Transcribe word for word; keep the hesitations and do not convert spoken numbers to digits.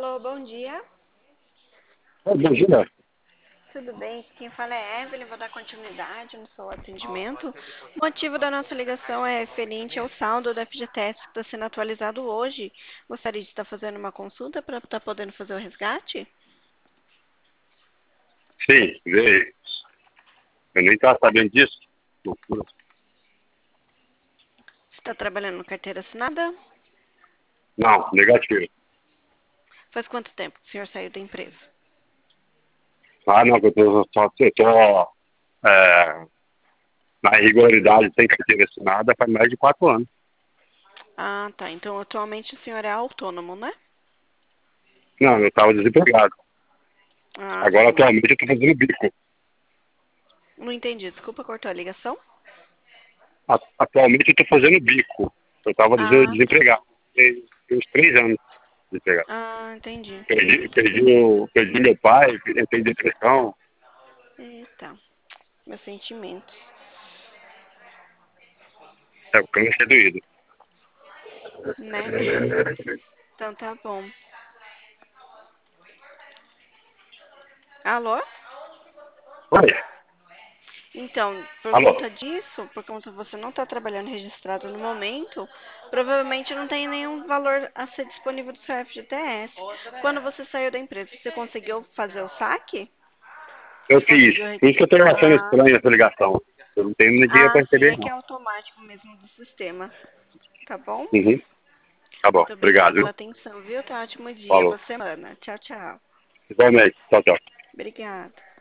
Alô, bom dia. Ô, bom dia. Tudo bem? Quem fala é Evelyn, vou dar continuidade no seu atendimento. O motivo da nossa ligação é referente ao saldo da F G T S que está sendo atualizado hoje. Gostaria de estar fazendo uma consulta para estar podendo fazer o resgate? Sim, veio. Eu nem estava sabendo disso. Loucura. Você está trabalhando no carteira assinada? Não, negativo. Faz quanto tempo que o senhor saiu da empresa? Ah, não, que eu tô, só, eu tô é, na irregularidade sem carteira assinada faz mais de quatro anos. Ah, tá. Então, atualmente o senhor é autônomo, né? Não, eu estava desempregado. Ah, Agora, sim. atualmente, eu estou fazendo bico. Não entendi. Desculpa, cortou a ligação? A- Atualmente, eu estou fazendo bico. Eu estava Ah, tá. desempregado. Tem, tem uns três anos desempregado. Ah, entendi. Perdi, perdi, o- perdi meu pai, eu tenho depressão. Eita, meus sentimentos, É o câncer doído. né? Então tá bom. Alô? Oi, Então, por alô. conta disso, por conta de você não estar trabalhando registrado no momento, provavelmente não tem nenhum valor a ser disponível do seu F G T S. Quando você saiu da empresa, você conseguiu fazer o saque? Eu Você fiz. conseguiu. re- Por isso que eu estou achando Ah, estranha essa ligação. Eu não tenho nem dinheiro para ah, sim, receber, é que não. é automático mesmo do sistema. Tá bom? Uhum. Tá bom. Muito obrigada Obrigado, pela viu? atenção, viu? Tenha um ótimo dia, Falou. boa semana. Tchau, tchau. Igualmente. Tchau, tchau. Obrigada.